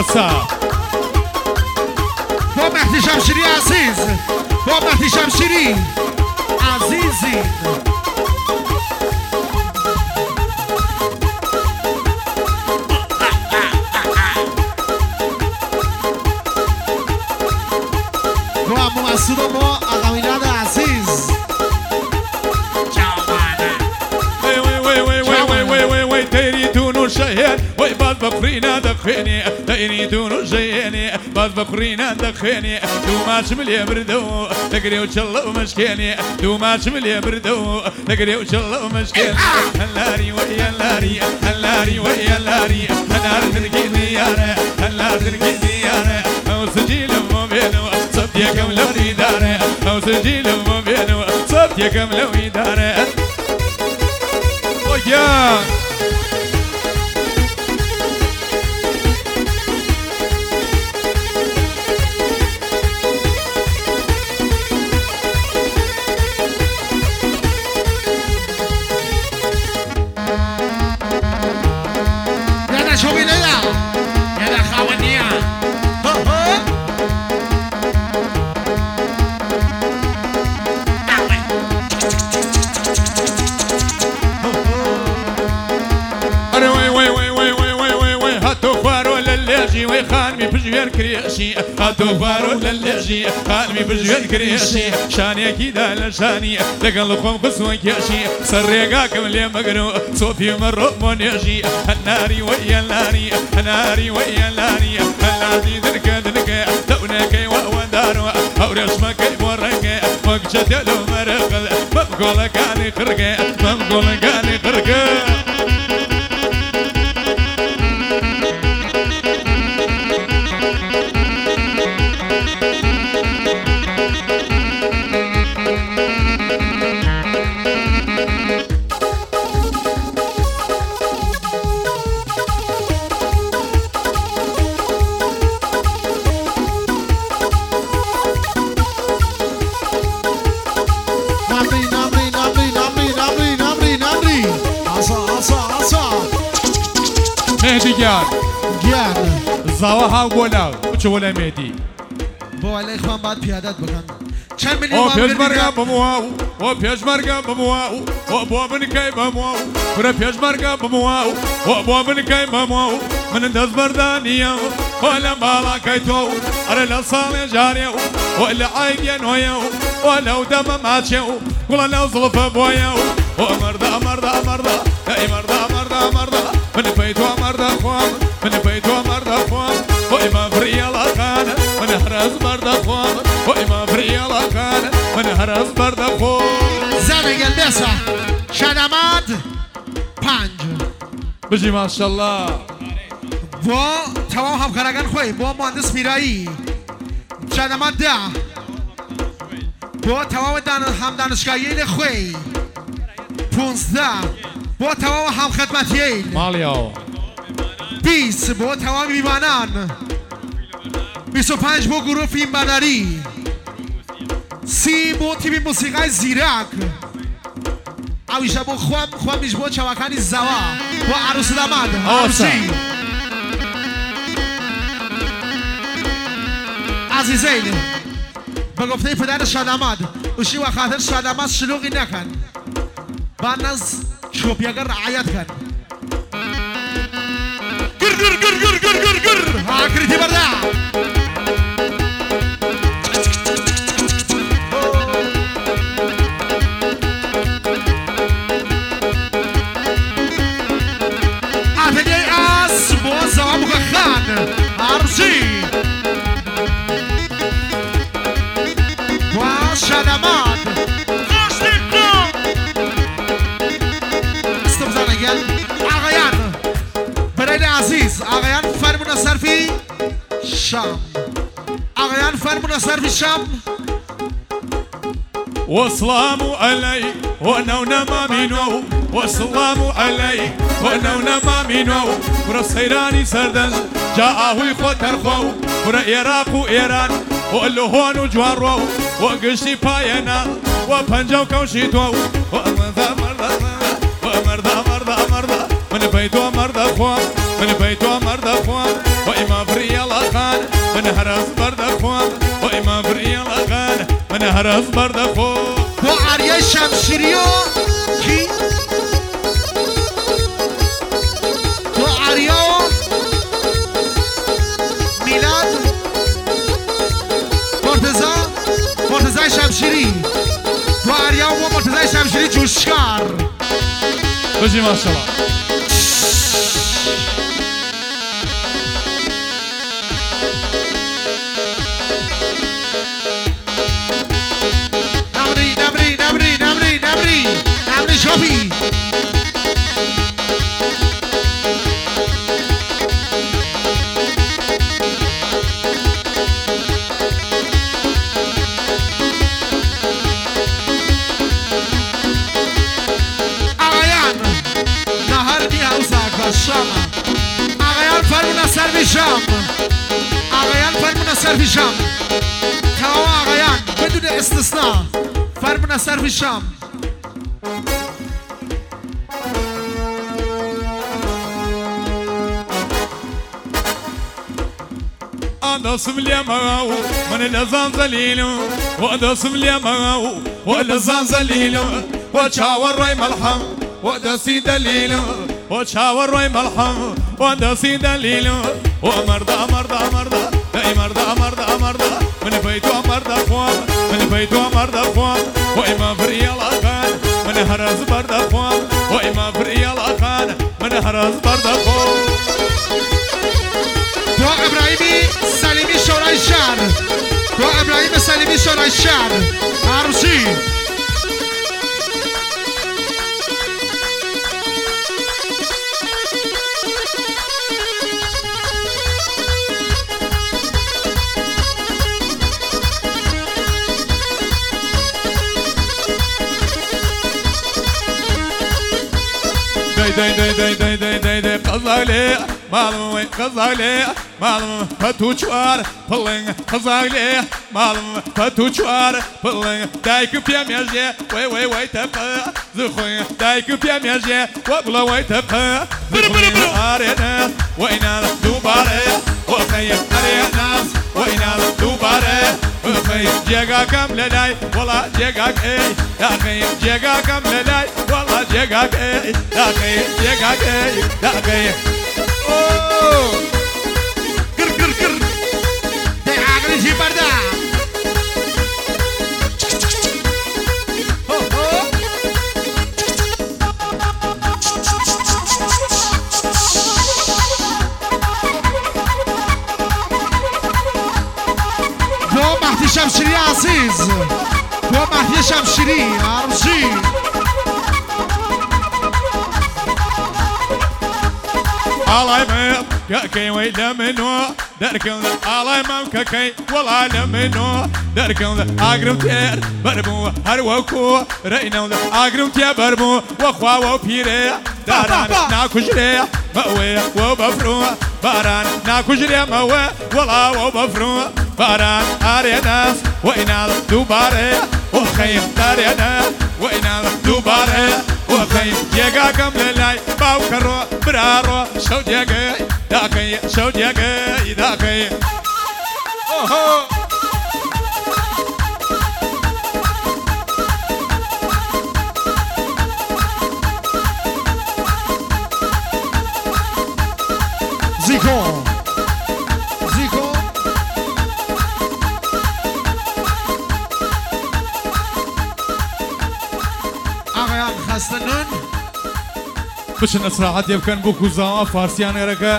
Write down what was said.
اوسا با مهدی شمشیری عزیز با مهدی شمشیری عزیزی با امو مسعود و ما اقامیناد عزیز وي تريدون شيئا وي بعد بقرينا دخيني تريدون شيئا بعد بقرينا دخيني دو ما شمل يا بردو تقري وشلا ومشكيني دو ما شمل يا بردو تقري وشلا ومشكيني هلاري ويا لاري هلاري ويا لاري هلار تركي ديارة هلار تركي ديارة او سجيل مو بينو صبتي كم لو دارة او سجيل مو بينو صبتي كم لو دارة ويا خانمي بجوير كريشي هاتو فارو للجي خانمي بجوير كريشي شاني كيدا لشاني لقلقهم قسوة كيشي سرقاكم اللي مقنو صوفي مرو مونيشي الناري ويا الناري الناري ويا الناري الناري دركا دونك وودارو او رسمك مورك وقشت له مرقل مبقول كاني خرقه مبقول كاني خرقه مهدي جان زاوها ولا ولا مهدي با علی خان بعد پیادت بکن چند میلیون او پیش مرگم بمواو او پیش مرگم بمواو او بو من کی بمواو برا پیش مرگم بمواو او بو من کی بمواو من دز بردانيا ولا بالا كيتو ارى لا صال جاريو ولا عيب نويو ولا دم ماتشو ولا زلف بويو ومرضى مرضى مرضى اي مرضى مرضى مرضى من بيتو مرضى خوان من بيتو مرضى خوان وإما فريالا كان من هرز مرضى خوان وإما فريالا كان من هرز مرضى خوان زنگ البسا شنماد 5 بجي ما شاء الله با تمام همکاران خوی با مهندس میرایی شنماد 10 با تمام همدانشگاهی خوی 15 با تمام هم خدمتیین ماليو 20 با تمام میوانان 25 با گروه فیلم برداری 30 با تیم موسیقی زیرک اویشا با خوام میش با چوکانی زوا با عروس داماد عروسی عزیزین به گفته پدر شاداماد اوشی و خاطر شاداماد شلوغی نکن بانز شوپیاگر رعایت کن گر گر گر گر گر گر گر آکریتی برده آتگی از موزام خان عرضی و شاداماد آقایان برای عزیز آقایان فرمون صرفی شام آقایان فرمون صرفی شام والسلام علي ونونا ما منو والسلام علي ونونا ما منو ورا سيراني سردن جاءه خطر خو ورا عراق وإيران وقالوا هون وجوارو وقشتي باينا وبنجو كوشيتو ومرضى مرضى مرضى مرضى مرضى من بيتو مرضى خوان من بيتو مرضى خوان وإما فريا هرز بردخو با عریه شمشیری و کی؟ با عریه و میلاد مرتضی شمشیری با عریه و مرتضی شمشیری جوشکار بجی ماشاءالله نمری شابی آقایان نهار بی حوزه شام آقایان فرمون سر شام آقایان فرمون سر شام تمام آقایان بدون استثناء فرمون سر شام ودسم اليماو من الأذان زليل ودسم اليماو والأذان زليل وشاور راي ملحم ودسي دليل وشاور راي ملحم ودسي دليل ومرضى مرضى مرضى داي مرضى مرضى مرضى من بيتو مرضى فوام من بيتو مرضى فوام وإما فريال أخان من هرز مرضى فوام وإما فريال أخان من هرز مرضى فوام دو ابراهیمی سلیمی شورای شهر دو ابراهیم سلیمی شورای شهر عروسی داي قزالي مالم قزالي مالم فتوچوار پلنگ قزالي مالم فتوچوار پلنگ دایک پیامجه وای تپ زخوی دایک پیامجه وبلا وای تپ زخوی آرنا وینا دوباره وخی آرنا وینا دوباره وخی جگا کم لدای ولا جگا ای داخی جگا کم لدای ولا جگا ای داخی جگا ای داخی اوه گر ده عقلی چی برده دو مهدی شمشیری عزیز دو مهدی شمشیری عروسی الله يمام كاكي ويلا منو دركن الله يمام كاكي والله لمنو دركن اقرب تير بربو هروكو رينا اقرب تير بربو واخوا وبيري داران ناكوجري مأوي وبفرو باران ناكوجري مأوي والله وبفرو باران اريناس وينال دوباره وخيم دارينا وينال دوباره وخيم جيغا كم للاي باوكرو برارو شو جيغي داكي شو جيغي داكي اوهو زيكو آقایان خستنون بشن اسراحات يبكن بوكو زاما فارسيان غرقه